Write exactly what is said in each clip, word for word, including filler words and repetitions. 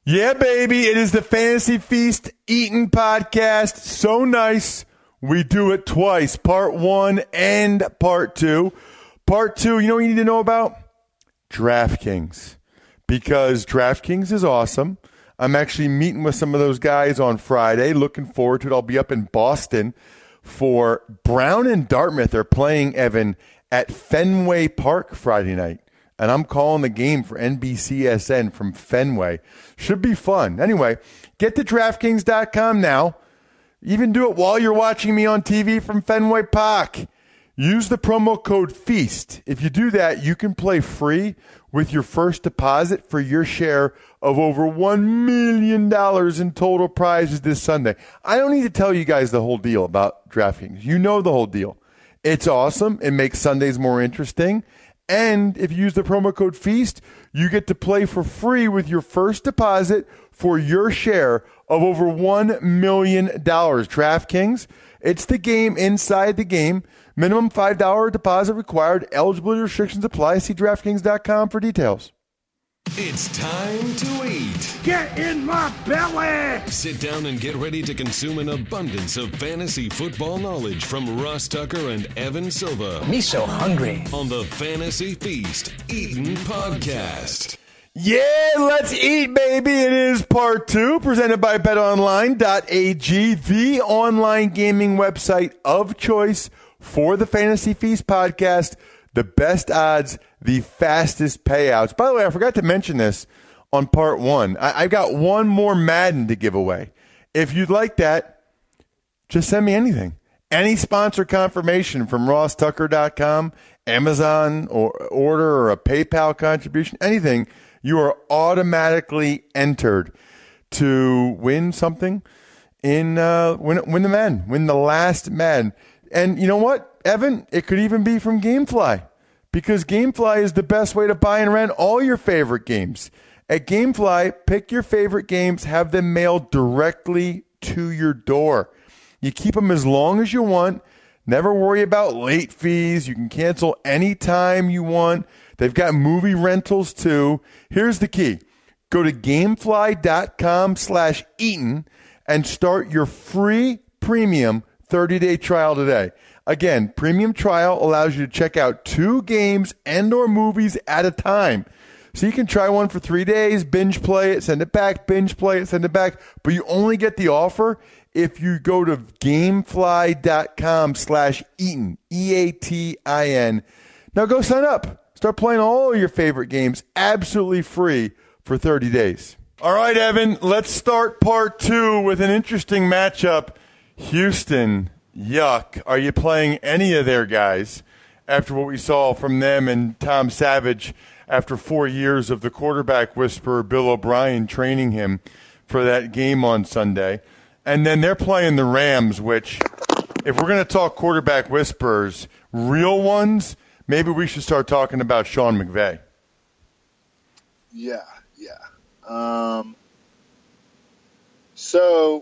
Yeah, baby. It is the Fantasy Feast Eating Podcast. So nice. We do it twice, part one and part two. Part two, you know what you need to know about? DraftKings. Because DraftKings is awesome. I'm actually meeting with some of those guys on Friday. Looking forward to it. I'll be up in Boston for Brown and Dartmouth. They're playing, Evan, at Fenway Park Friday night. And I'm calling the game for N B C S N from Fenway. Should be fun. Anyway, get to DraftKings dot com now. Even do it while you're watching me on T V from Fenway Park. Use the promo code FEAST. If you do that, you can play free with your first deposit for your share of over one million dollars in total prizes this Sunday. I don't need to tell you guys the whole deal about DraftKings. You know the whole deal. It's awesome. It makes Sundays more interesting. And if you use the promo code FEAST, you get to play for free with your first deposit for your share of over one million dollars. DraftKings, it's the game inside the game. Minimum five dollars deposit required. Eligibility restrictions apply. See DraftKings dot com for details. It's time to eat. Get in my belly! Sit down and get ready to consume an abundance of fantasy football knowledge from Ross Tucker and Evan Silva. Me so hungry. On the Fantasy Feast Eating Podcast. Yeah, let's eat, baby. It is part two, presented by bet online dot a g, the online gaming website of choice for the Fantasy Feast podcast. The best odds, the fastest payouts. By the way, I forgot to mention this on part one. I, I've got one more Madden to give away. If you'd like that, just send me anything. Any sponsor confirmation from Ross Tucker dot com, Amazon or order or a PayPal contribution, anything, you are automatically entered to win something in uh, win, win the Madden, win the last Madden. And you know what, Evan? It could even be from GameFly, because GameFly is the best way to buy and rent all your favorite games. At GameFly, pick your favorite games, have them mailed directly to your door. You keep them as long as you want. Never worry about late fees. You can cancel anytime you want. They've got movie rentals too. Here's the key. Go to gamefly dot com slash eaten and start your free premium thirty-day trial today. Again, premium trial allows you to check out two games and or movies at a time. So you can try one for three days, binge play it, send it back, binge play it, send it back. But you only get the offer if you go to gamefly dot com slash eaten, E A T I N. Now go sign up. Start playing all your favorite games absolutely free for thirty days. All right, Evan, let's start part two with an interesting matchup. Houston, yuck. Are you playing any of their guys after what we saw from them and Tom Savage after four years of the quarterback whisperer Bill O'Brien training him for that game on Sunday? And then they're playing the Rams, which, if we're going to talk quarterback whisperers, real ones, maybe we should start talking about Sean McVay. Yeah, yeah. Um, so,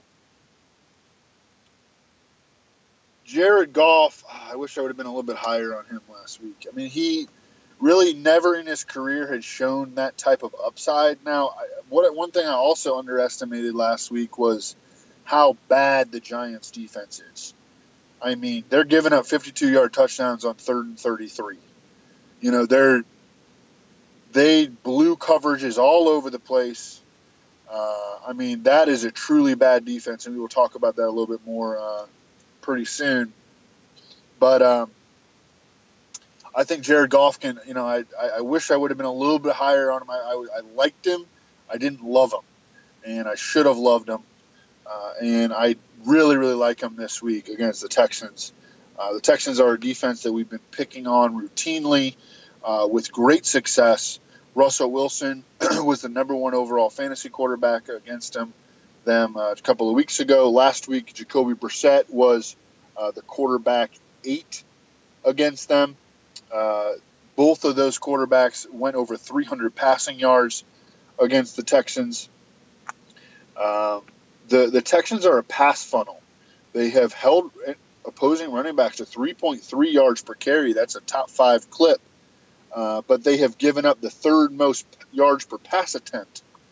Jared Goff, I wish I would have been a little bit higher on him last week. I mean, he really never in his career had shown that type of upside. Now, I, what one thing I also underestimated last week was how bad the Giants' defense is. I mean, they're giving up fifty-two-yard touchdowns on third and thirty-three. You know, they're they blew coverages all over the place. Uh, I mean, that is a truly bad defense, and we will talk about that a little bit more uh, pretty soon. But um, I think Jared Goff can, you know, I, I wish I would have been a little bit higher on him. I, I, I liked him. I didn't love him, and I should have loved him. Uh, and I really, really like him this week against the Texans. Uh, the Texans are a defense that we've been picking on routinely uh, with great success. Russell Wilson was the number one overall fantasy quarterback against him, them uh, a couple of weeks ago. Last week, Jacoby Brissett was uh, the quarterback eight against them. Uh, both of those quarterbacks went over three hundred passing yards against the Texans. Um, the, the Texans are a pass funnel. They have held opposing running backs to three point three yards per carry. That's a top five clip. Uh, but they have given up the third most yards per pass attempt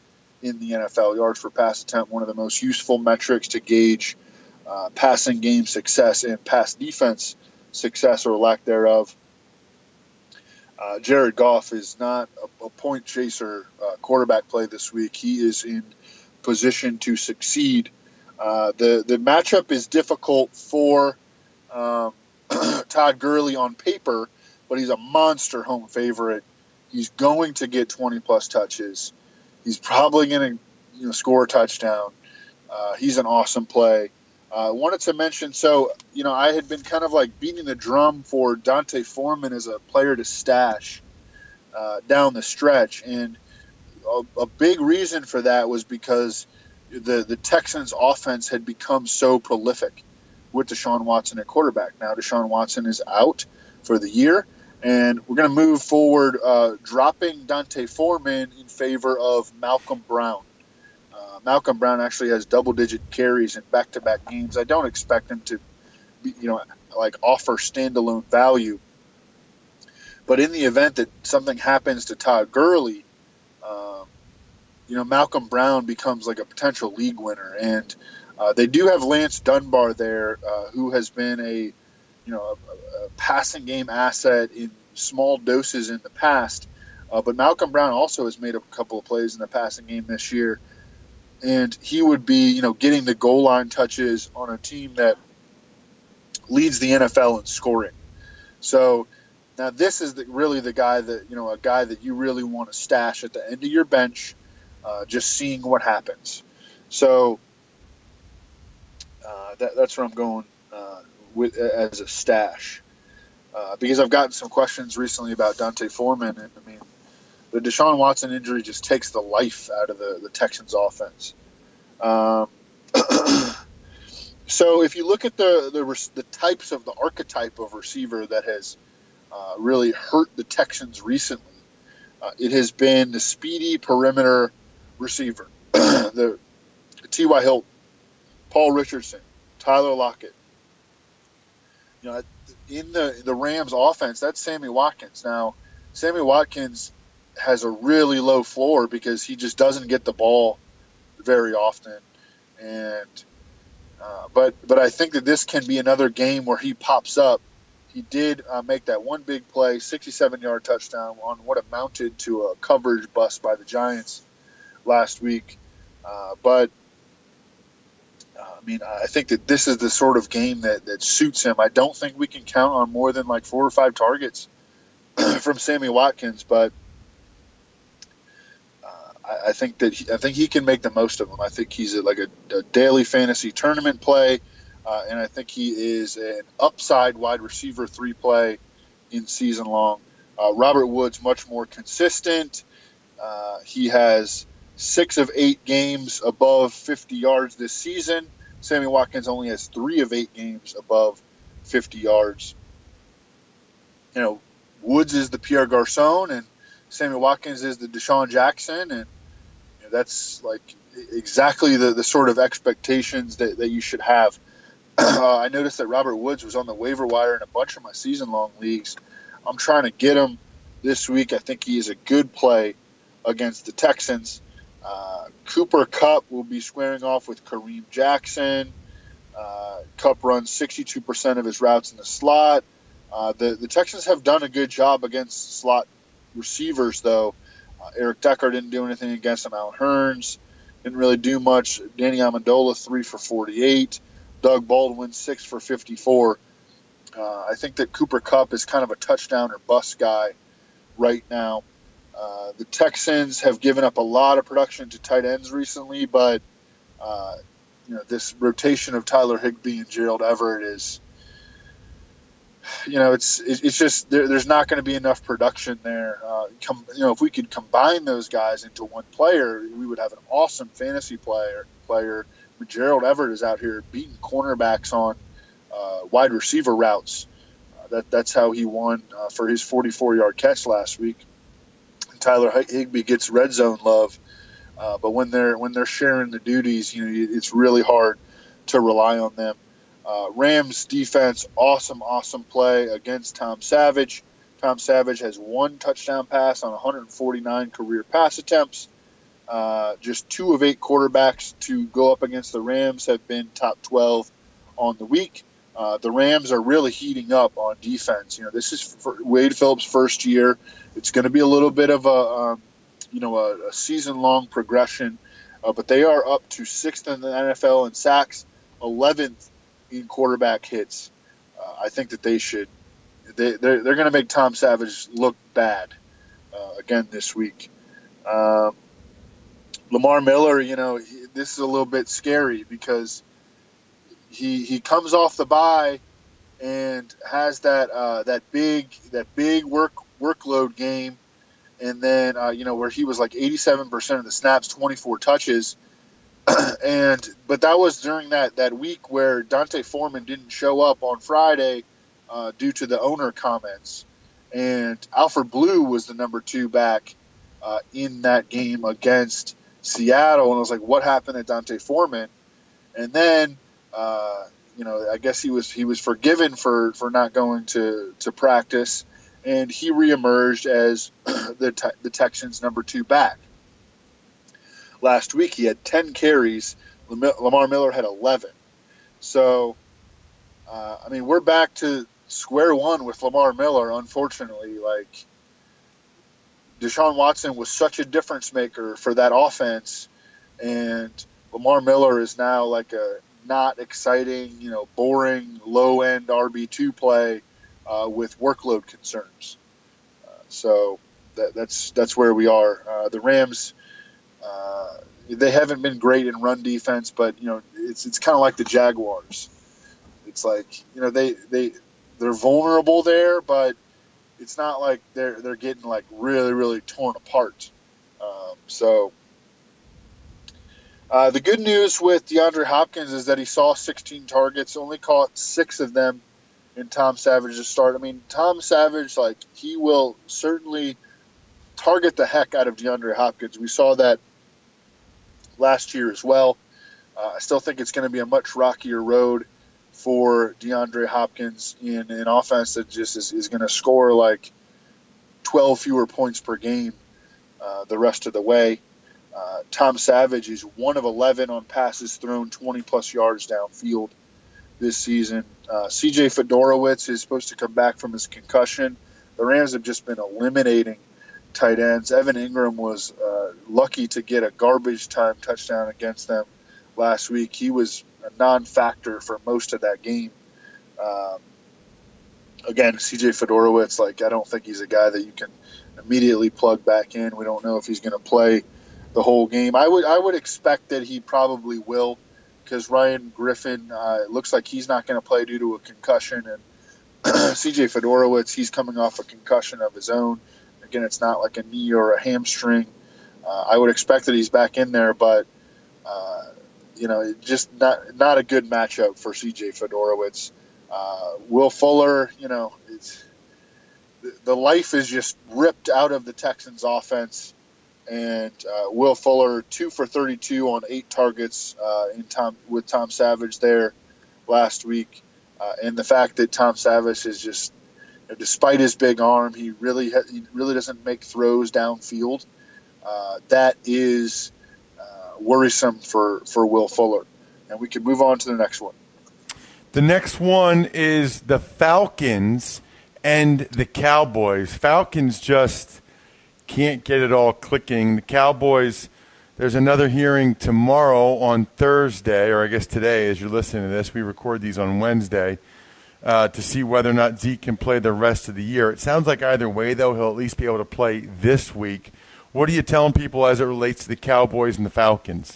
in the N F L. Yards per pass attempt, one of the most useful metrics to gauge uh, passing game success and pass defense success or lack thereof. Uh, Jared Goff is not a, a point chaser uh, quarterback play this week. He is in position to succeed. Uh, the, the matchup is difficult for um, Todd Gurley on paper, but he's a monster home favorite. He's going to get twenty-plus touches. He's probably going to you know, score a touchdown. Uh, he's an awesome play. I uh, wanted to mention, so, you know, I had been kind of like beating the drum for D'Onta Foreman as a player to stash uh, down the stretch. And a, a big reason for that was because the, the Texans' offense had become so prolific with Deshaun Watson at quarterback. Now Deshaun Watson is out for the year, and we're going to move forward, uh, dropping D'Onta Foreman in favor of Malcolm Brown. Uh, Malcolm Brown actually has double-digit carries in back-to-back games. I don't expect him to, be, you know, like offer standalone value. But in the event that something happens to Todd Gurley, um, you know, Malcolm Brown becomes like a potential league winner. And uh, they do have Lance Dunbar there, uh, who has been a, you know, a, a passing game asset in small doses in the past. Uh, but Malcolm Brown also has made a couple of plays in the passing game this year. And he would be, you know, getting the goal line touches on a team that leads the N F L in scoring. So now this is the, really the guy that, you know, a guy that you really want to stash at the end of your bench, uh, just seeing what happens. So uh, that, that's where I'm going uh, with as a stash. Uh, because I've gotten some questions recently about D'Onta Foreman. And, I mean, the Deshaun Watson injury just takes the life out of the, the Texans offense. Um, so if you look at the, the the types of the archetype of receiver that has uh, really hurt the Texans recently, uh, it has been the speedy perimeter receiver, the T Y. Hilton, Paul Richardson, Tyler Lockett. You know, in the the Rams offense, that's Sammy Watkins. Now, Sammy Watkins has a really low floor because he just doesn't get the ball very often, and uh, but but I think that this can be another game where he pops up. He did uh, make that one big play, sixty-seven yard touchdown on what amounted to a coverage bust by the Giants last week. Uh, but uh, I mean, I think that this is the sort of game that, that suits him. I don't think we can count on more than like four or five targets from Sammy Watkins, but I think that he, I think he can make the most of them. I think he's a, like a, a daily fantasy tournament play, uh, and I think he is an upside wide receiver three play in season long. Uh, Robert Woods much more consistent. Uh, he has six of eight games above fifty yards this season. Sammy Watkins only has three of eight games above fifty yards. You know, Woods is the Pierre Garçon, and Sammy Watkins is the Deshaun Jackson, and you know, that's like exactly the, the sort of expectations that, that you should have. Uh, I noticed that Robert Woods was on the waiver wire in a bunch of my season-long leagues. I'm trying to get him this week. I think he is a good play against the Texans. Uh, Cooper Kupp will be squaring off with Kareem Jackson. Uh, Kupp runs sixty-two percent of his routes in the slot. Uh, the, the Texans have done a good job against slot receivers, though. Uh, Eric Decker didn't do anything against him. Alan Hearns didn't really do much. Danny Amendola, three for forty-eight. Doug Baldwin, six for fifty-four. Uh, I think that Cooper Kupp is kind of a touchdown or bust guy right now. Uh, the Texans have given up a lot of production to tight ends recently, but uh, you know, this rotation of Tyler Higbee and Gerald Everett is, you know, it's it's just there, there's not going to be enough production there. Uh, com, you know, if we could combine those guys into one player, we would have an awesome fantasy player. Player, but Gerald Everett is out here beating cornerbacks on uh, wide receiver routes. Uh, that that's how he won uh, for his forty-four yard catch last week. And Tyler Higbee gets red zone love, uh, but when they're when they're sharing the duties, you know, it's really hard to rely on them. Uh, Rams defense, awesome, awesome play against Tom Savage. Tom Savage has one touchdown pass on one hundred forty-nine career pass attempts. Uh, just two of eight quarterbacks to go up against the Rams have been top twelve on the week. Uh, the Rams are really heating up on defense. You know, this is for Wade Phillips' first year. It's going to be a little bit of a, um, you know, a, a season-long progression, uh, but they are up to sixth in the N F L in sacks, eleventh in quarterback hits. Uh, I think that they should. They they're, they're going to make Tom Savage look bad uh, again this week. Um, Lamar Miller, you know, he, this is a little bit scary because he he comes off the bye and has that uh, that big that big work workload game, and then uh, you know where he was like eighty-seven percent of the snaps, twenty-four touches, and but that was during that that week where Dante Foreman didn't show up on Friday uh, due to the owner comments, and Alfred Blue was the number two back uh, in that game against Seattle, and I was like, what happened to Dante Foreman? And then, uh, you know, I guess he was he was forgiven for, for not going to, to practice, and he reemerged as the te- the Texans' number two back. Last week, he had ten carries. Lamar Miller had eleven. So, uh, I mean, we're back to square one with Lamar Miller, unfortunately. Like, Deshaun Watson was such a difference maker for that offense, and Lamar Miller is now like a not exciting, you know, boring, low-end R B two play uh, with workload concerns. Uh, so that, that's that's where we are. Uh, the Rams, uh, they haven't been great in run defense, but you know, it's it's kind of like the Jaguars. It's like, you know, they they they're vulnerable there, but it's not like they're they're getting like really really torn apart. Um, so uh, the good news with DeAndre Hopkins is that he saw sixteen targets, only caught six of them in Tom Savage's start. I mean, Tom Savage, like, he will certainly target the heck out of DeAndre Hopkins. We saw that last year as well. Uh, I still think it's going to be a much rockier road for DeAndre Hopkins in an offense that just is, is going to score like twelve fewer points per game uh, the rest of the way. Uh, Tom Savage is one of eleven on passes thrown twenty-plus yards downfield this season. Uh, C J Fedorowicz is supposed to come back from his concussion. The Rams have just been eliminating tight ends. Evan Ingram was uh, lucky to get a garbage time touchdown against them last week. He was a non-factor for most of that game. Um, again, C J Fedorowicz, like, I don't think he's a guy that you can immediately plug back in. We don't know if he's going to play the whole game. I would I would expect that he probably will, because Ryan Griffin uh, looks like he's not going to play due to a concussion, and C J Fedorowicz, he's coming off a concussion of his own. Again, it's not like a knee or a hamstring. Uh, I would expect that he's back in there, but uh, you know, just not not a good matchup for C J Fedorowicz. Uh, Will Fuller, you know, it's, the life is just ripped out of the Texans' offense, and uh, Will Fuller two for thirty-two on eight targets uh, in Tom with Tom Savage there last week, uh, and the fact that Tom Savage is just, you know, despite his big arm, he really ha- he really doesn't make throws downfield. Uh, that is worrisome for, for Will Fuller. And we can move on to the next one. The next one is the Falcons and the Cowboys. Falcons just can't get it all clicking. The Cowboys, there's another hearing tomorrow on Thursday, or I guess today as you're listening to this. We record these on Wednesday uh, to see whether or not Zeke can play the rest of the year. It sounds like either way, though, he'll at least be able to play this week. What are you telling people as it relates to the Cowboys and the Falcons?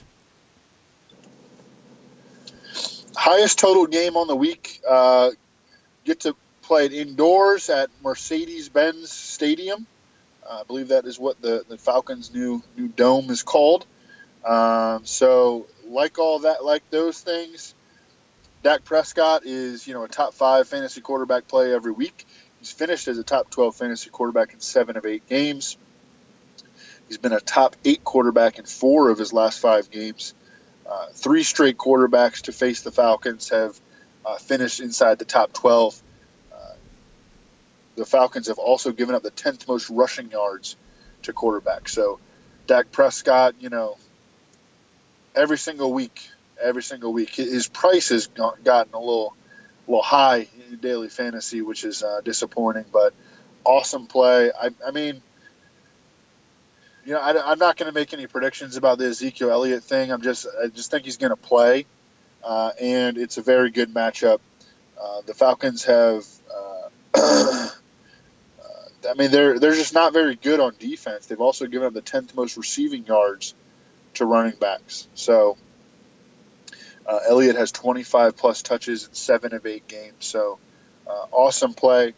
Highest total game on the week. Uh, get to play it indoors at Mercedes-Benz Stadium. Uh, I believe that is what the, the Falcons' new new dome is called. Um, so, like all that, like those things, Dak Prescott is, you know, a top five fantasy quarterback play every week. He's finished as a top twelve fantasy quarterback in seven of eight games. He's been a top eight quarterback in four of his last five games. Uh, three straight quarterbacks to face the Falcons have uh, finished inside the top twelve. Uh, the Falcons have also given up the tenth most rushing yards to quarterbacks. So Dak Prescott, you know, every single week, every single week, his price has gotten a little, a little high in daily fantasy, which is uh, disappointing. But awesome play. I, I mean, you know, I, I'm not going to make any predictions about the Ezekiel Elliott thing. I'm just, I just think he's going to play, uh, and it's a very good matchup. Uh, the Falcons have, uh, uh, I mean, they're they're just not very good on defense. They've also given up the tenth most receiving yards to running backs. So uh, Elliott has twenty-five plus touches in seven of eight games. So uh, awesome play.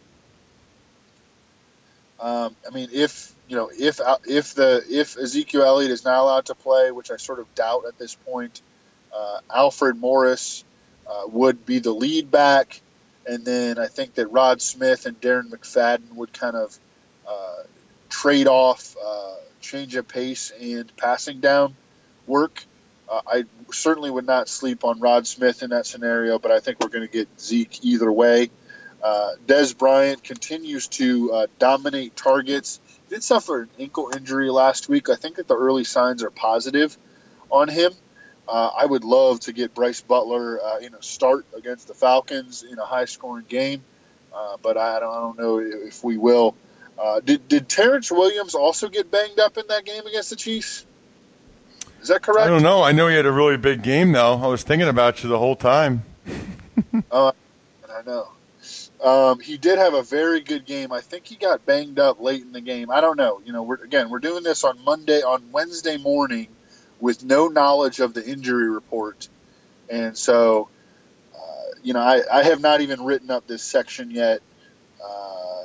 Um, I mean, if you know, if if the if Ezekiel Elliott is not allowed to play, which I sort of doubt at this point, uh, Alfred Morris uh, would be the lead back, and then I think that Rod Smith and Darren McFadden would kind of uh, trade off uh, change of pace and passing down work. Uh, I certainly would not sleep on Rod Smith in that scenario, but I think we're going to get Zeke either way. Uh, Des Bryant continues to uh, dominate targets. He did suffer an ankle injury last week. I think that the early signs are positive on him. Uh, I would love to get Bryce Butler, uh, you know, start against the Falcons in a high-scoring game, uh, but I don't, I don't know if we will. Uh, did did Terrence Williams also get banged up in that game against the Chiefs? Is that correct? I don't know. I know he had a really big game, though. I was thinking about you the whole time. uh, I know. Um, he did have a very good game. I think he got banged up late in the game. I don't know. You know, we're, again, we're doing this on Monday, on Wednesday morning, with no knowledge of the injury report, and so, uh, you know, I, I have not even written up this section yet. Uh,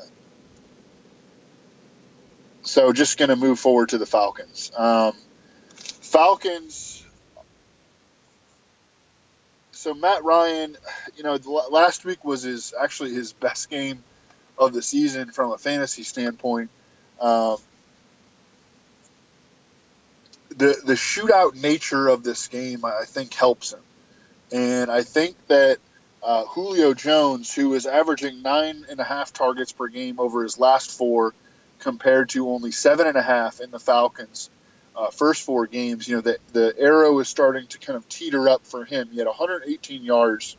so, just going to move forward to the Falcons. Um, Falcons. So Matt Ryan, you know, last week was his actually his best game of the season from a fantasy standpoint. Um, the the shootout nature of this game, I think, helps him, and I think that uh, Julio Jones, who is averaging nine and a half targets per game over his last four, compared to only seven and a half in the Falcons' Uh, first four games, you know, the, the arrow is starting to kind of teeter up for him. He had one hundred eighteen yards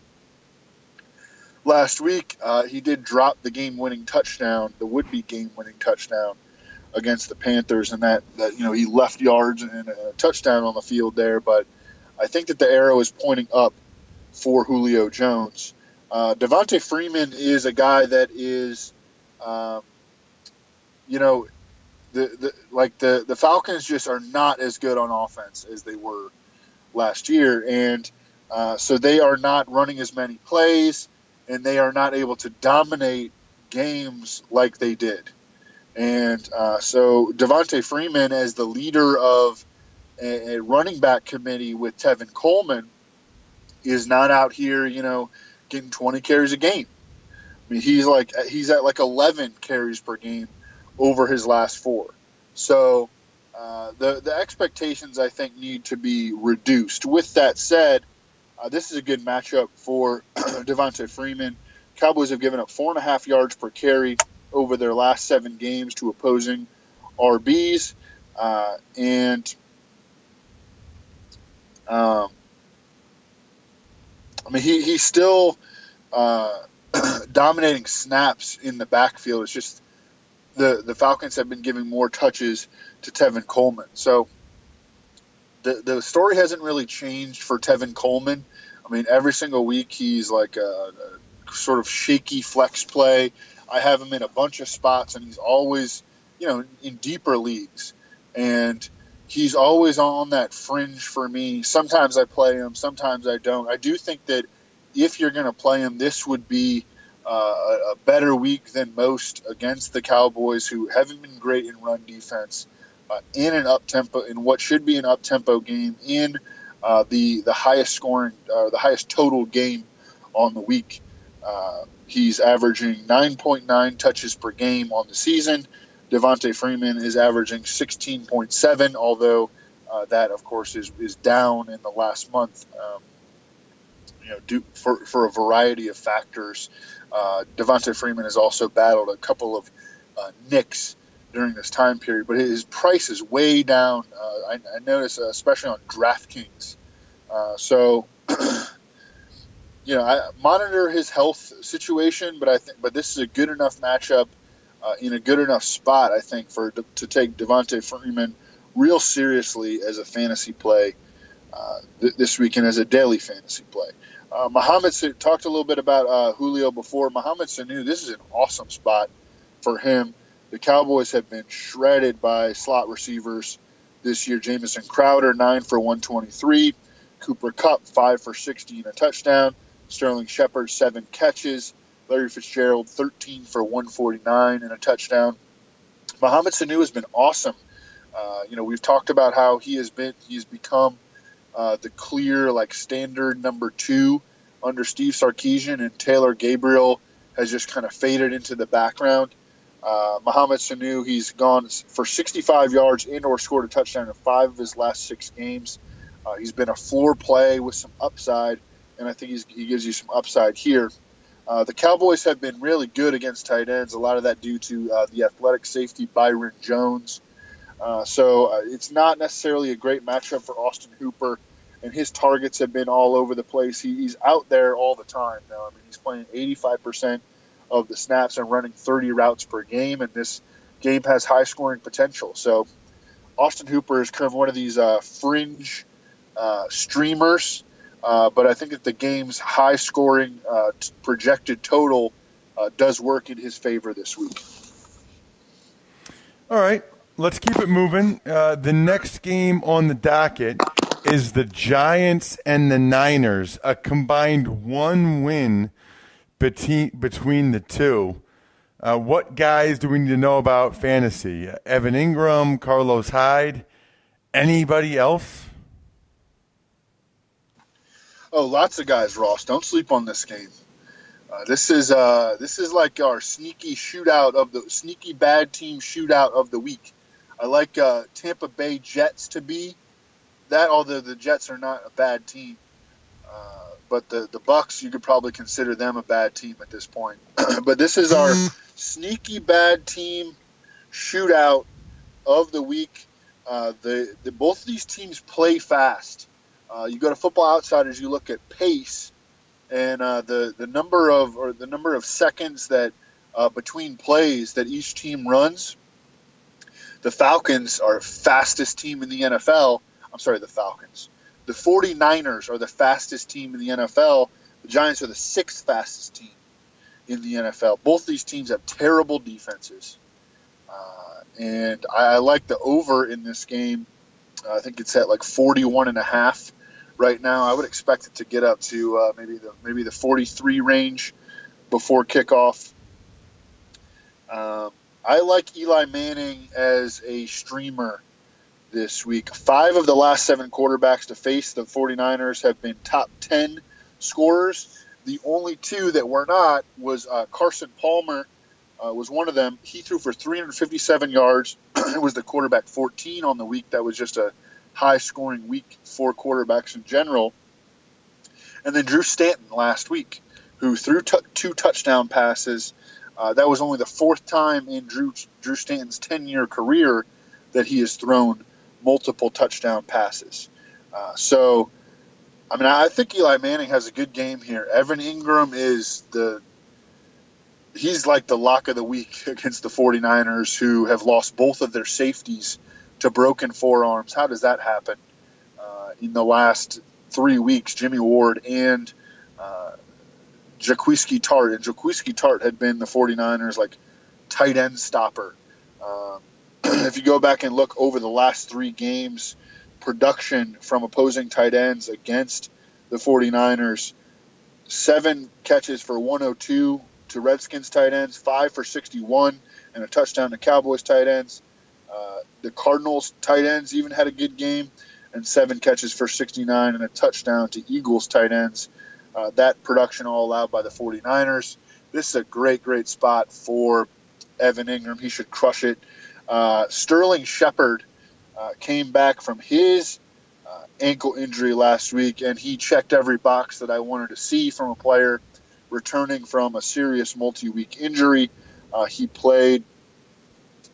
last week. Uh, he did drop the game-winning touchdown, the would-be game-winning touchdown against the Panthers, and that, that you know, he left yards and a touchdown on the field there. But I think that the arrow is pointing up for Julio Jones. Uh, Devontae Freeman is a guy that is, um, you know, The, the like the, the Falcons just are not as good on offense as they were last year, and uh, so they are not running as many plays, and they are not able to dominate games like they did. And uh, so Devontae Freeman, as the leader of a, a running back committee with Tevin Coleman, is not out here, you know, getting twenty carries a game. I mean, he's like he's at like eleven carries per game over his last four. So uh, the the expectations, I think, need to be reduced. With that said, uh, this is a good matchup for Devontae Freeman. Cowboys have given up four and a half yards per carry over their last seven games to opposing R Bs. Uh, and um, I mean, he, he's still uh, dominating snaps in the backfield. It's just The, the Falcons have been giving more touches to Tevin Coleman. So the the story hasn't really changed for Tevin Coleman. I mean, every single week he's like a, a sort of shaky flex play. I have him in a bunch of spots, and he's always, you know, in deeper leagues. And he's always on that fringe for me. Sometimes I play him, sometimes I don't. I do think that if you're going to play him, this would be Uh, a better week than most against the Cowboys, who haven't been great in run defense, uh, in an up tempo, in what should be an up tempo game, in uh, the the highest scoring, uh, the highest total game on the week. Uh, he's averaging nine point nine touches per game on the season. Devontae Freeman is averaging sixteen point seven, although uh, that, of course, is is down in the last month. Um, you know, due, for for a variety of factors. Uh, Devontae Freeman has also battled a couple of uh, nicks during this time period, but his price is way down. Uh, I, I noticed, uh, especially on DraftKings. Uh, so, you know, I monitor his health situation, but I think, but this is a good enough matchup uh, in a good enough spot, I think, for to take Devonta Freeman real seriously as a fantasy play uh, th- this weekend, as a daily fantasy play. Uh, Mohamed talked a little bit about uh, Julio before. Mohamed Sanu, this is an awesome spot for him. The Cowboys have been shredded by slot receivers this year. Jamison Crowder, nine for one twenty-three. Cooper Kupp, five for sixty and a touchdown. Sterling Shepard, seven catches. Larry Fitzgerald, thirteen for one forty-nine and a touchdown. Mohamed Sanu has been awesome. Uh, you know, we've talked about how he has been, he's become uh, the clear, like, standard number two under Steve Sarkisian, and Taylor Gabriel has just kind of faded into the background. Uh, Mohamed Sanu, he's gone for sixty-five yards and or scored a touchdown in five of his last six games. Uh, he's been a floor play with some upside, and I think he's, he gives you some upside here. Uh, the Cowboys have been really good against tight ends, a lot of that due to uh, the athletic safety Byron Jones. Uh, so uh, it's not necessarily a great matchup for Austin Hooper, and his targets have been all over the place. He, he's out there all the time now. I mean, he's playing eighty-five percent of the snaps and running thirty routes per game, and this game has high scoring potential. So Austin Hooper is kind of one of these uh, fringe uh, streamers, uh, but I think that the game's high scoring uh, t- projected total uh, does work in his favor this week. All right, let's keep it moving. Uh, the next game on the docket is the Giants and the Niners, a combined one win between between the two. Uh, what guys do we need to know about fantasy? Uh, Evan Ingram, Carlos Hyde, anybody else? Oh, lots of guys, Ross. Don't sleep on this game. Uh, this is uh, this is like our sneaky shootout of the sneaky bad team shootout of the week. I like uh, Tampa Bay Jets to be that, although the Jets are not a bad team. Uh, but the, the Bucs, you could probably consider them a bad team at this point. But this is our sneaky bad team shootout of the week. Uh, the, the both of these teams play fast. Uh, you go to Football Outsiders, you look at pace, and uh, the the number of or the number of seconds that uh, between plays that each team runs. The Falcons are fastest team in the N F L. I'm sorry, the Falcons. The 49ers are the fastest team in the N F L. The Giants are the sixth fastest team in the N F L. Both these teams have terrible defenses. Uh, and I, I like the over in this game. Uh, I think it's at like forty-one and a half right now. I would expect it to get up to uh, maybe the maybe the forty-three range before kickoff. Um, I like Eli Manning as a streamer this week. Five of the last seven quarterbacks to face the 49ers have been top ten scorers. The only two that were not was uh, Carson Palmer uh, was one of them. He threw for three hundred fifty-seven yards. It was the quarterback fourteen on the week. That was just a high-scoring week for quarterbacks in general. And then Drew Stanton last week, who threw t- two touchdown passes. Uh, that was only the fourth time in Drew Drew Stanton's ten-year career that he has thrown multiple touchdown passes. Uh, so, I mean, I think Eli Manning has a good game here. Evan Ingram is the – he's like the lock of the week against the 49ers, who have lost both of their safeties to broken forearms. How does that happen? Uh, in the last three weeks, Jimmy Ward and uh, Jaquiski Tart. And Jaquiski Tart had been the 49ers, like, tight end stopper. Um, if you go back and look over the last three games, production from opposing tight ends against the 49ers, seven catches for one oh two to Redskins tight ends, five for sixty-one, and a touchdown to Cowboys tight ends. Uh, the Cardinals tight ends even had a good game, and seven catches for sixty-nine and a touchdown to Eagles tight ends. Uh, that production all allowed by the 49ers. This is a great, great spot for Evan Ingram. He should crush it. Uh, Sterling Shepard uh, came back from his uh, ankle injury last week, and he checked every box that I wanted to see from a player returning from a serious multi-week injury. Uh, he played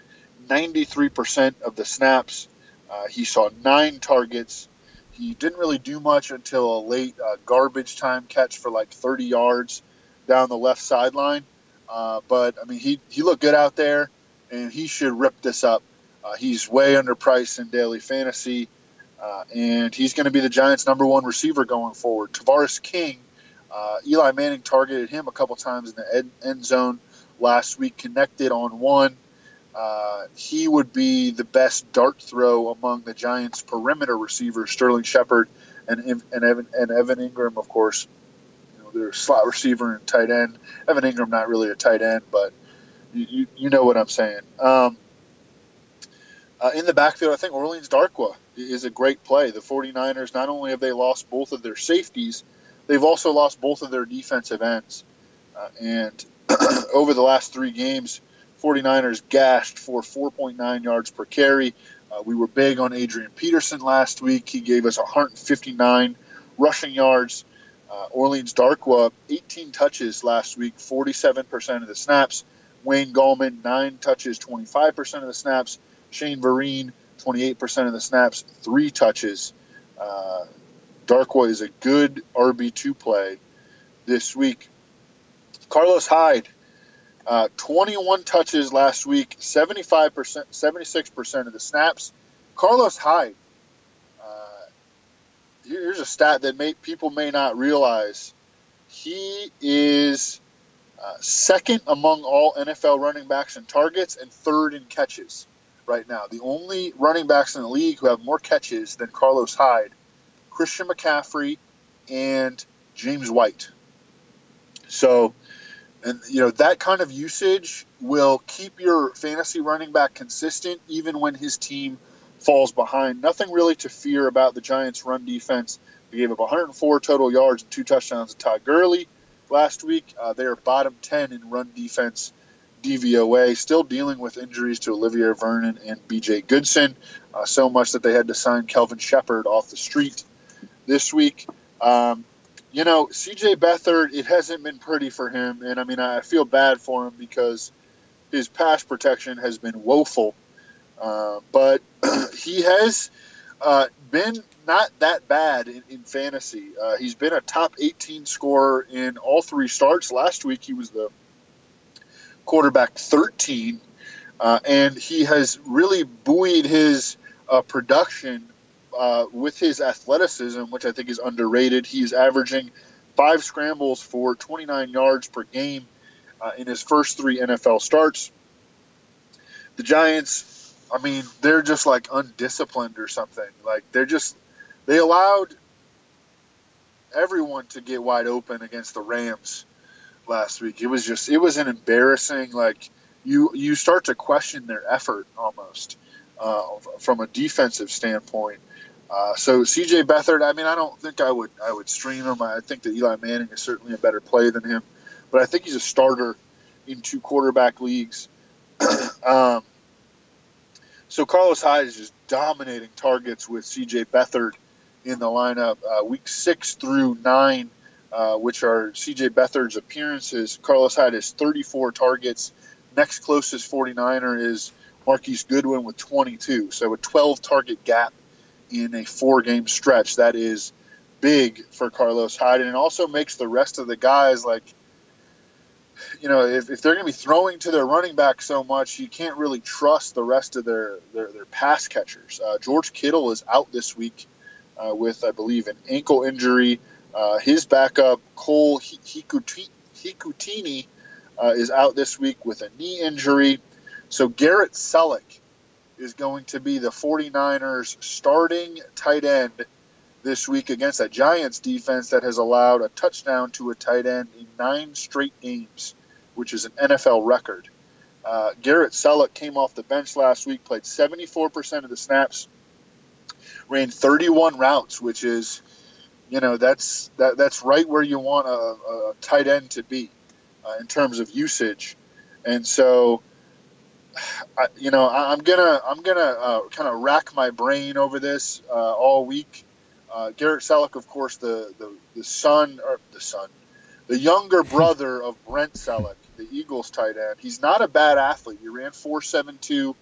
ninety-three percent of the snaps. Uh, he saw nine targets. He didn't really do much until a late uh, garbage time catch for like thirty yards down the left sideline. Uh, but, I mean, he, he looked good out there, and he should rip this up. Uh, he's way underpriced in daily fantasy, uh, and he's going to be the Giants' number one receiver going forward. Tavares King, uh, Eli Manning targeted him a couple times in the end, end zone last week, connected on one. Uh, he would be the best dart throw among the Giants' perimeter receivers, Sterling Shepard and, and, Evan, and Evan Ingram, of course. Their slot receiver and tight end. Evan Ingram, not really a tight end, but you, you, you know what I'm saying. Um, uh, in the backfield, I think Orleans Darkwa is a great play. The 49ers, not only have they lost both of their safeties, they've also lost both of their defensive ends. Uh, and over the last three games, 49ers gashed for four point nine yards per carry. Uh, we were big on Adrian Peterson last week. He gave us one hundred fifty-nine rushing yards. Uh, Orleans Darkwa, eighteen touches last week, forty-seven percent of the snaps. Wayne Gallman, nine touches, twenty-five percent of the snaps. Shane Vereen, twenty-eight percent of the snaps, three touches. Uh, Darkwa is a good R B two play this week. Carlos Hyde, uh, twenty-one touches last week, seventy-five percent, seventy-six percent of the snaps. Carlos Hyde, here's a stat that may, people may not realize. He is uh, second among all N F L running backs in targets and third in catches right now. The only running backs in the league who have more catches than Carlos Hyde, Christian McCaffrey and James White. So, and you know, that kind of usage will keep your fantasy running back consistent even when his team falls behind. Nothing really to fear about the Giants' run defense. They gave up one hundred four total yards and two touchdowns to Todd Gurley last week. Uh, they are bottom ten in run defense D V O A, still dealing with injuries to Olivier Vernon and B J Goodson, uh, so much that they had to sign Kelvin Shepard off the street this week. Um, you know, C J Beathard, it hasn't been pretty for him, and I mean, I feel bad for him because his pass protection has been woeful. Uh, but he has uh, been not that bad in, in fantasy. Uh, he's been a top eighteen scorer in all three starts. Last week he was the quarterback thirteen, uh, and he has really buoyed his uh, production uh, with his athleticism, which I think is underrated. He's averaging five scrambles for twenty-nine yards per game uh, in his first three N F L starts. The Giants, I mean, they're just like undisciplined or something. Like they're just, they allowed everyone to get wide open against the Rams last week. It was just, it was an embarrassing, like you, you start to question their effort almost uh, from a defensive standpoint. Uh, so C J Beathard, I mean, I don't think I would, I would stream him. I think that Eli Manning is certainly a better play than him, but I think he's a starter in two quarterback leagues. um, So Carlos Hyde is just dominating targets with C J Beathard in the lineup. Uh, week six through nine, uh, which are C J Beathard's appearances, Carlos Hyde has thirty-four targets. Next closest 49er is Marquise Goodwin with twenty-two. So a twelve-target gap in a four-game stretch. That is big for Carlos Hyde. And it also makes the rest of the guys like, you know, if, if they're going to be throwing to their running back so much, you can't really trust the rest of their, their, their pass catchers. Uh, George Kittle is out this week uh, with, I believe, an ankle injury. Uh, his backup, Cole Hikutini, uh, is out this week with a knee injury. So Garrett Selleck is going to be the 49ers starting tight end this week against a Giants defense that has allowed a touchdown to a tight end in nine straight games, which is an N F L record. Uh, Garrett Selleck came off the bench last week, played seventy-four percent of the snaps, ran thirty-one routes, which is, you know, that's that, that's right where you want a, a tight end to be uh, in terms of usage. And so, I, you know, I, I'm gonna I'm gonna uh, kind of rack my brain over this uh, all week. Uh, Garrett Selleck, of course, the, the, the son, or the son, the younger brother of Brent Selleck, the Eagles tight end. He's not a bad athlete. He ran four seven two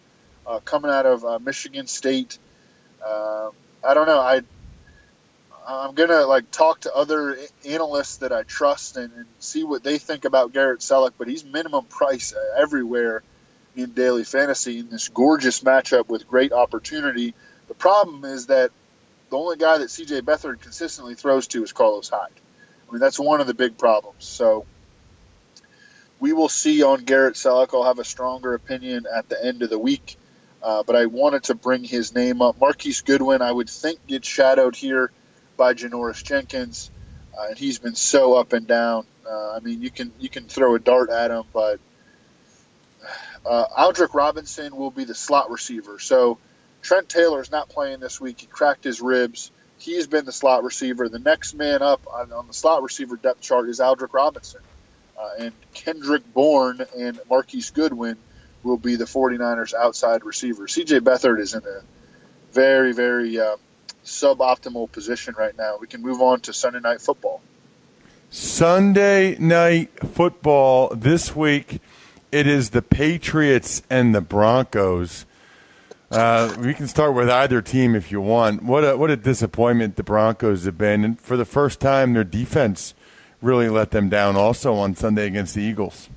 uh, coming out of uh, Michigan State. Uh, I don't know. I I'm gonna like talk to other analysts that I trust and, and see what they think about Garrett Selleck. But he's minimum price everywhere in daily fantasy in this gorgeous matchup with great opportunity. The problem is that the only guy that C J Beathard consistently throws to is Carlos Hyde. I mean, that's one of the big problems. So we will see on Garrett Selleck. I'll have a stronger opinion at the end of the week. Uh, but I wanted to bring his name up. Marquise Goodwin, I would think, gets shadowed here by Janoris Jenkins. Uh, and he's been so up and down. Uh, I mean, you can you can throw a dart at him, but uh, Aldrick Robinson will be the slot receiver. So Trent Taylor is not playing this week. He cracked his ribs. He's been the slot receiver. The next man up on, on the slot receiver depth chart is Aldrick Robinson. Uh, and Kendrick Bourne and Marquise Goodwin will be the 49ers outside receivers. C J Beathard is in a very, very uh, suboptimal position right now. We can move on to Sunday Night Football. Sunday Night Football this week, it is the Patriots and the Broncos. Uh, we can start with either team if you want. What a, what a disappointment the Broncos have been. And for the first time, their defense really let them down also on Sunday against the Eagles.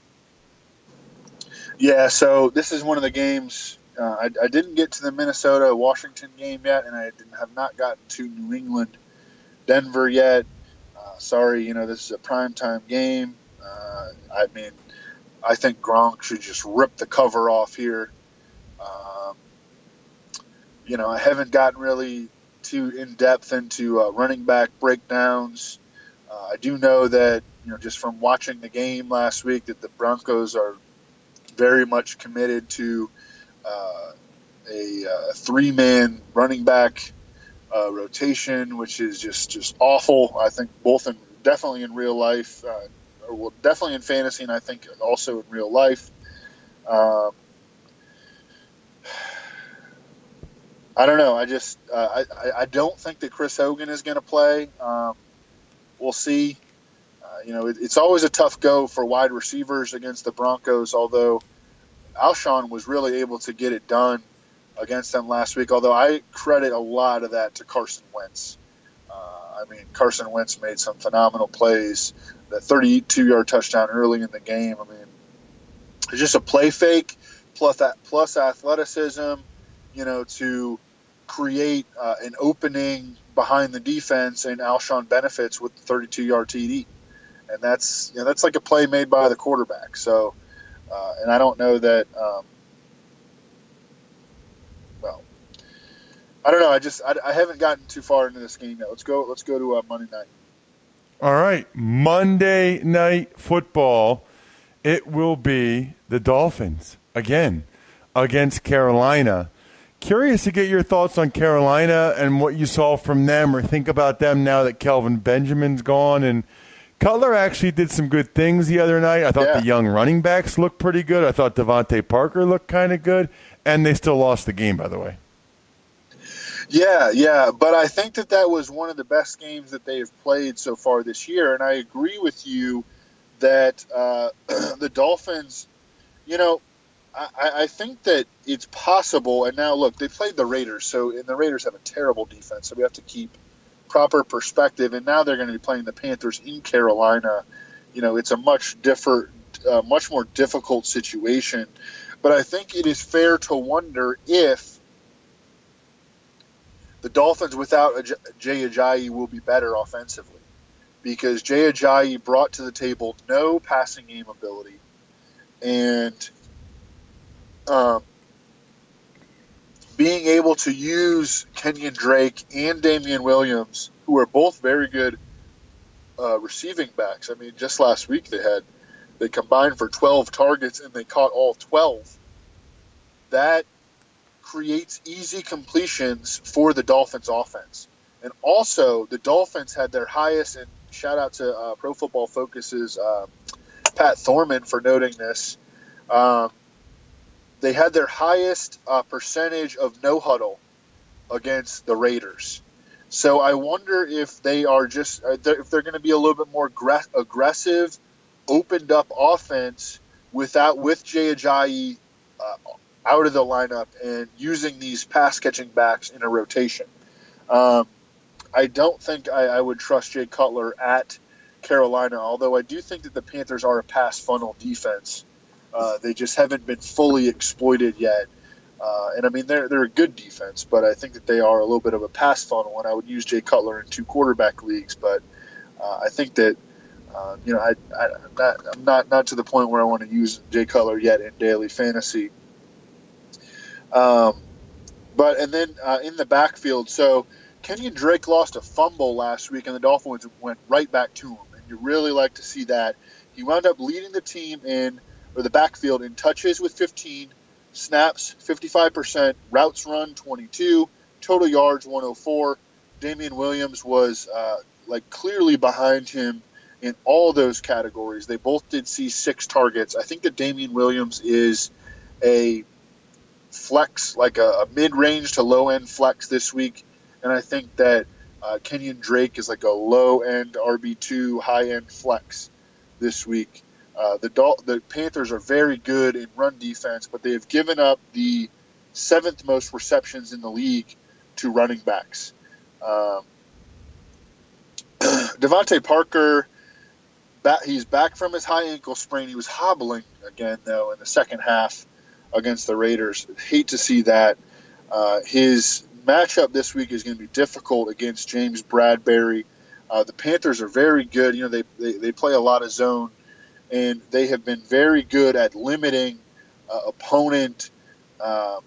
Yeah, so this is one of the games. Uh, I, I didn't get to the Minnesota-Washington game yet, and I didn't, have not gotten to New England-Denver yet. Uh, sorry, you know, this is a primetime game. Uh, I mean, I think Gronk should just rip the cover off here. Um, you know, I haven't gotten really too in-depth into uh, running back breakdowns. Uh, I do know that, you know, just from watching the game last week, that the Broncos are very much committed to uh, a uh, three-man running back uh, rotation, which is just, just awful. I think both in definitely in real life, uh, or well, definitely in fantasy, and I think also in real life. Um, I don't know. I just uh, I I don't think that Chris Hogan is going to play. Um, we'll see. Uh, you know, it, it's always a tough go for wide receivers against the Broncos, although Alshon was really able to get it done against them last week, although I credit a lot of that to Carson Wentz. Uh, I mean, Carson Wentz made some phenomenal plays. That thirty-two-yard touchdown early in the game, I mean, it's just a play fake plus, plus athleticism, you know, to create uh, an opening behind the defense, and Alshon benefits with the thirty-two-yard T D. And that's, you know, that's like a play made by the quarterback. So, uh, and I don't know that, um, well, I don't know. I just, I, I haven't gotten too far into this game yet. Let's go, let's go to uh, Monday night. All right. Monday Night Football. It will be the Dolphins again against Carolina. Curious to get your thoughts on Carolina and what you saw from them or think about them now that Kelvin Benjamin's gone. And Cutler actually did some good things the other night. I thought yeah. the young running backs looked pretty good. I thought Devontae Parker looked kind of good. And they still lost the game, by the way. Yeah, yeah. But I think that that was one of the best games that they've played so far this year. And I agree with you that uh, the Dolphins, you know, I, I think that it's possible. And now, look, they played the Raiders, so and the Raiders have a terrible defense, so we have to keep proper perspective. And now they're going to be playing the Panthers in Carolina. You know, it's a much different, uh, much more difficult situation. But I think it is fair to wonder if the Dolphins without Jay Ajayi will be better offensively, because Jay Ajayi brought to the table no passing game ability, and um, being able to use Kenyon Drake and Damian Williams, who are both very good uh, receiving backs. I mean, just last week they had they combined for twelve targets and they caught all twelve. That creates easy completions for the Dolphins offense. And also, the Dolphins had their highest, and shout out to uh, Pro Football Focus's uh, Pat Thorman for noting this. Um, they had their highest uh, percentage of no huddle against the Raiders. So I wonder if they are just if they're, if they're going to be a little bit more gra- aggressive, opened up offense without with Jay Ajayi uh, out of the lineup and using these pass-catching backs in a rotation. Um, I don't think I, I would trust Jay Cutler at Carolina, although I do think that the Panthers are a pass funnel defense. Uh, they just haven't been fully exploited yet. Uh, and, I mean, they're, they're a good defense, but I think that they are a little bit of a pass funnel, and I would use Jay Cutler in two quarterback leagues. But uh, I think that, uh, you know, I, I, I'm, not, I'm not, not to the point where I want to use Jay Cutler yet in daily fantasy. Um, but and then uh, in the backfield, so Kenyon Drake lost a fumble last week, and the Dolphins went right back to him. And you really like to see that. He wound up leading the team in, or the backfield, in touches with fifteen, snaps fifty-five percent, routes run twenty-two, total yards one hundred four. Damian Williams was uh, like clearly behind him in all those categories. They both did see six targets. I think that Damian Williams is a flex, like a, a mid-range to low-end flex this week, and I think that uh, Kenyon Drake is like a low-end R B two, high-end flex this week. Uh, the Dol- the Panthers are very good in run defense, but they have given up the seventh most receptions in the league to running backs. Um, Devontae Parker, back, he's back from his high ankle sprain. He was hobbling again, though, in the second half against the Raiders. Hate to see that. Uh, his matchup this week is going to be difficult against James Bradberry. Uh, the Panthers are very good. You know, they, they, they play a lot of zone, and they have been very good at limiting uh, opponent um,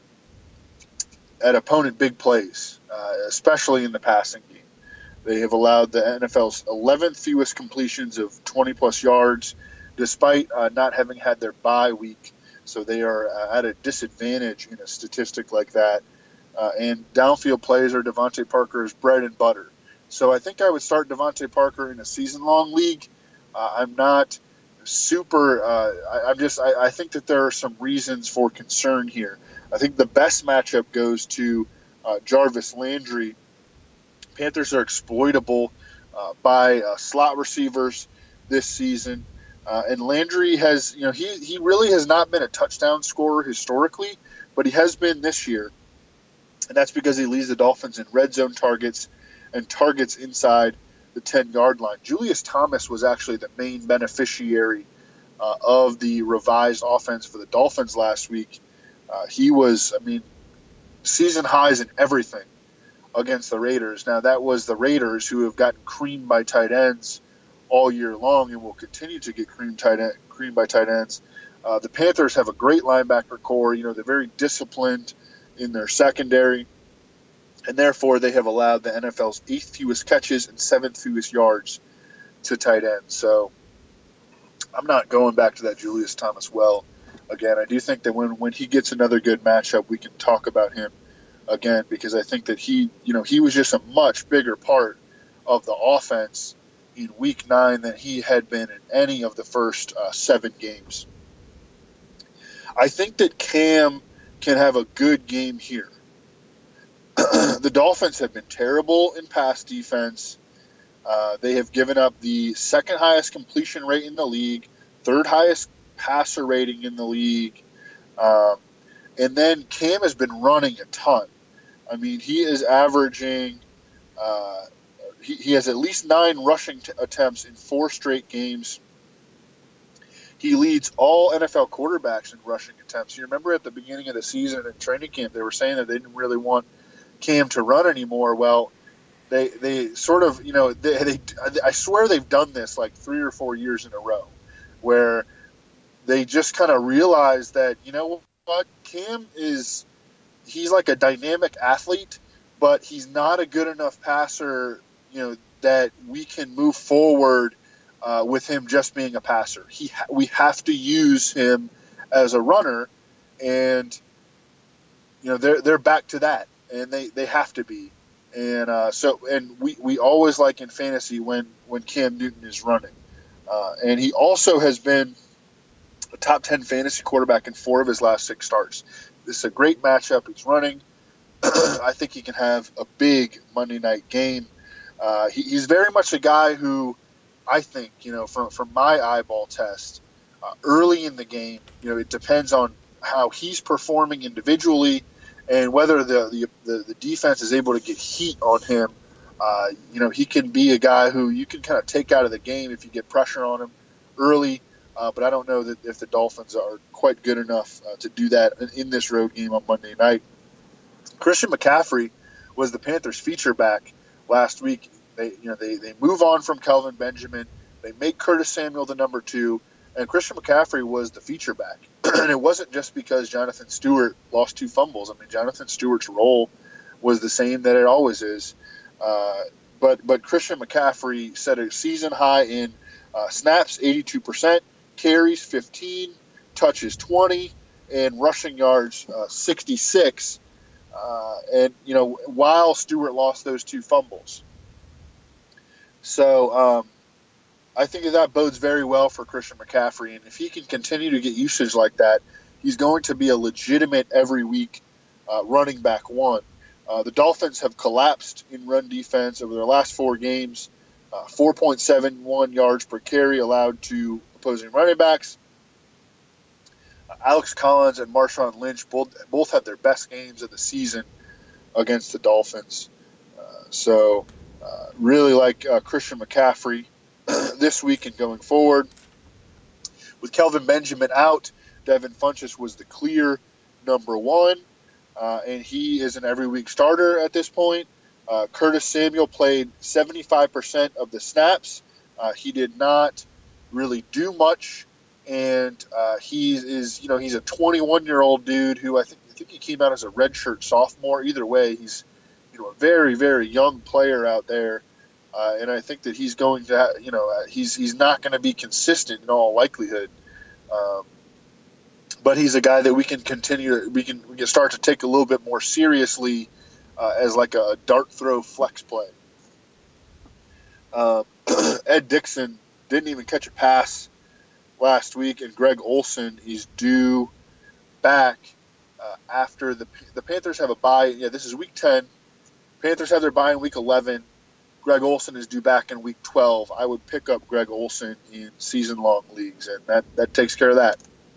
at opponent big plays, uh, especially in the passing game. They have allowed the N F L's eleventh fewest completions of twenty-plus yards, despite uh, not having had their bye week. So they are uh, at a disadvantage in a statistic like that. Uh, and downfield plays are Devontae Parker's bread and butter. So I think I would start Devontae Parker in a season-long league. Uh, I'm not super uh, I, I'm just I, I think that there are some reasons for concern here. I think the best matchup goes to uh, Jarvis Landry. Panthers are exploitable uh, by uh, slot receivers this season. Uh, and Landry has, you know, he, he really has not been a touchdown scorer historically, but he has been this year. And that's because he leads the Dolphins in red zone targets and targets inside the ten-yard line. Julius Thomas was actually the main beneficiary uh, of the revised offense for the Dolphins last week. Uh, he was, I mean, season highs in everything against the Raiders. Now, that was the Raiders who have gotten creamed by tight ends all year long and will continue to get creamed, tight end, creamed by tight ends. Uh, the Panthers have a great linebacker core. You know, they're very disciplined in their secondary, and therefore they have allowed the N F L's eighth fewest catches and seventh fewest yards to tight ends. So I'm not going back to that Julius Thomas well again. I do think that when, when he gets another good matchup, we can talk about him again, because I think that he, you know, he was just a much bigger part of the offense in week nine than he had been in any of the first uh, seven games. I think that Cam can have a good game here. The Dolphins have been terrible in pass defense. Uh, they have given up the second highest completion rate in the league, third highest passer rating in the league. Um, and then Cam has been running a ton. I mean, he is averaging uh, he, he has at least nine rushing t- attempts in four straight games. He leads all N F L quarterbacks in rushing attempts. You remember at the beginning of the season in training camp, they were saying that they didn't really want Cam to run anymore. Well, they they sort of, you know, they, they I swear they've done this like three or four years in a row, where they just kind of realized that, you know what, Cam is, he's like a dynamic athlete, but he's not a good enough passer, you know, that we can move forward uh, with him just being a passer. He ha- we have to use him as a runner, and you know they're they're back to that, and they, they have to be, and uh, so and we, we always like in fantasy when, when Cam Newton is running, uh, and he also has been a top ten fantasy quarterback in four of his last six starts. This is a great matchup. He's running. I think he can have a big Monday night game. Uh, he, he's very much a guy who I think, you know, from, from my eyeball test, uh, early in the game, you know, it depends on how he's performing individually and whether the, the, the, the defense is able to get heat on him. Uh, you know, he can be a guy who you can kind of take out of the game if you get pressure on him early. Uh, but I don't know that if the Dolphins are quite good enough uh, to do that in, in this road game on Monday night. Christian McCaffrey was the Panthers' feature back last week. They, you know, they, they move on from Kelvin Benjamin. They make Curtis Samuel the number two, and Christian McCaffrey was the feature back. And it wasn't just because Jonathan Stewart lost two fumbles. I mean, Jonathan Stewart's role was the same that it always is. Uh, but but Christian McCaffrey set a season high in uh, snaps, eighty-two percent, carries, fifteen, touches, twenty, and rushing yards, uh, sixty-six. Uh, and, you know, while Stewart lost those two fumbles. So um, I think that, that bodes very well for Christian McCaffrey. And if he can continue to get usage like that, he's going to be a legitimate every week uh, running back one. Uh, the Dolphins have collapsed in run defense over their last four games, uh, four point seven one yards per carry allowed to opposing running backs. Uh, Alex Collins and Marshawn Lynch both both had their best games of the season against the Dolphins. Uh, so uh, really like uh, Christian McCaffrey this week and going forward. With Kelvin Benjamin out, Devin Funchess was the clear number one. Uh, and he is an every week starter at this point. Uh, Curtis Samuel played seventy-five percent of the snaps. Uh, he did not really do much, and uh, he is, you know, he's a twenty-one-year-old dude who I think I think he came out as a redshirt sophomore. Either way, he's, you know, a very very young player out there, uh, and I think that he's going to, you know, uh, he's he's not going to be consistent in all likelihood. Um, But he's a guy that we can continue. We can we can start to take a little bit more seriously uh, as like a dart throw flex play. Uh, Ed Dickson didn't even catch a pass last week, and Greg Olsen is due back uh, after the the Panthers have a bye. Yeah, this is week ten. Panthers have their bye in week eleven. Greg Olsen is due back in week twelve. I would pick up Greg Olsen in season long leagues, and that that takes care of that.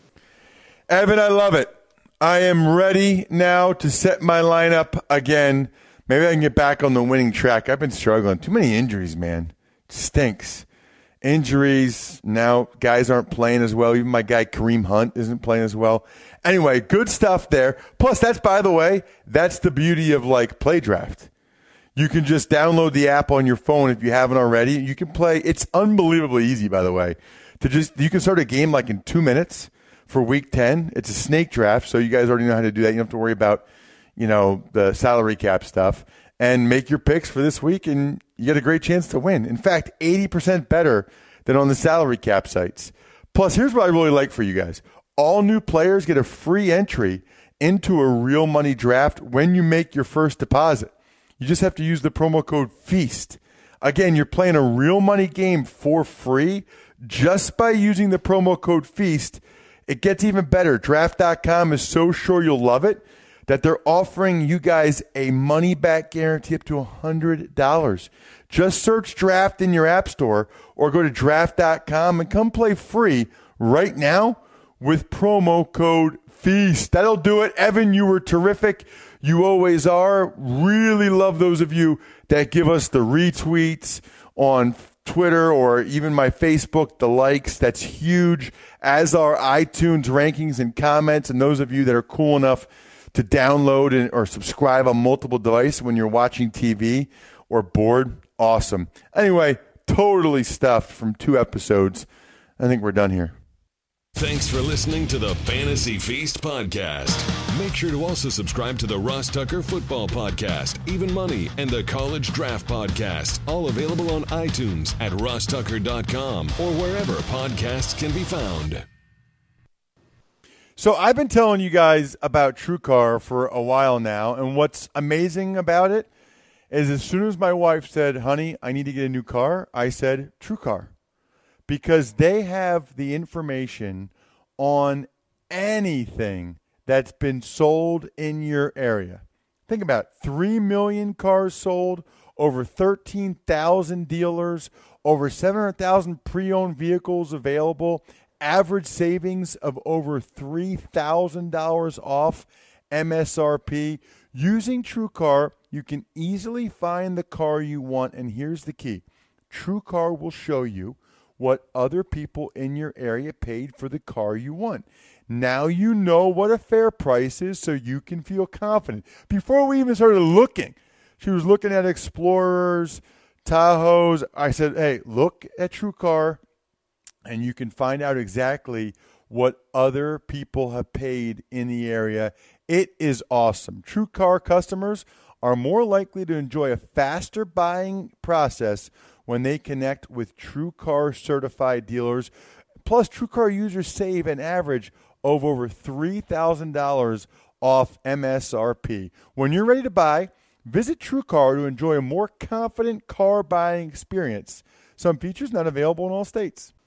Evan, I love it. I am ready now to set my lineup again. Maybe I can get back on the winning track. I've been struggling. Too many injuries, man. It stinks. Injuries. Now guys aren't playing as well. Even my guy Kareem Hunt isn't playing as well. Anyway, good stuff there. Plus, that's, by the way, that's the beauty of like Play Draft. You can just download the app on your phone if you haven't already. You can play. It's unbelievably easy, by the way. To just you can start a game like in two minutes. For week ten, it's a snake draft, so you guys already know how to do that. You don't have to worry about, you know, the salary cap stuff. And make your picks for this week, and you get a great chance to win. In fact, eighty percent better than on the salary cap sites. Plus, here's what I really like for you guys. All new players get a free entry into a real money draft when you make your first deposit. You just have to use the promo code FEAST. Again, you're playing a real money game for free just by using the promo code FEAST. It gets even better. Draft dot com is so sure you'll love it that they're offering you guys a money-back guarantee up to one hundred dollars. Just search Draft in your app store or go to draft dot com and come play free right now with promo code FEAST. That'll do it. Evan, you were terrific. You always are. Really love those of you that give us the retweets on Twitter or even my Facebook, the likes. That's huge, as are iTunes rankings and comments. And those of you that are cool enough to download and, or subscribe on multiple devices when you're watching T V or bored, awesome. Anyway, totally stuffed from two episodes. I think we're done here. Thanks for listening to the Fantasy Feast podcast. Make sure to also subscribe to the Ross Tucker Football Podcast, Even Money, and the College Draft Podcast, all available on iTunes at ross tucker dot com or wherever podcasts can be found. So I've been telling you guys about TrueCar for a while now, and what's amazing about it is as soon as my wife said, honey, I need to get a new car, I said TrueCar. Because they have the information on anything that's been sold in your area. Think about it. three million cars sold, over thirteen thousand dealers, over seven hundred thousand pre-owned vehicles available, average savings of over three thousand dollars off M S R P. Using TrueCar, you can easily find the car you want, and here's the key. TrueCar will show you what other people in your area paid for the car you want. Now you know what a fair price is, so you can feel confident. Before we even started looking, she was looking at Explorers, Tahoes. I said, hey, look at TrueCar, and you can find out exactly what other people have paid in the area. It is awesome. TrueCar customers are more likely to enjoy a faster buying process when they connect with TrueCar certified dealers. Plus, TrueCar users save an average of over three thousand dollars off M S R P. When you're ready to buy, visit TrueCar to enjoy a more confident car buying experience. Some features not available in all states.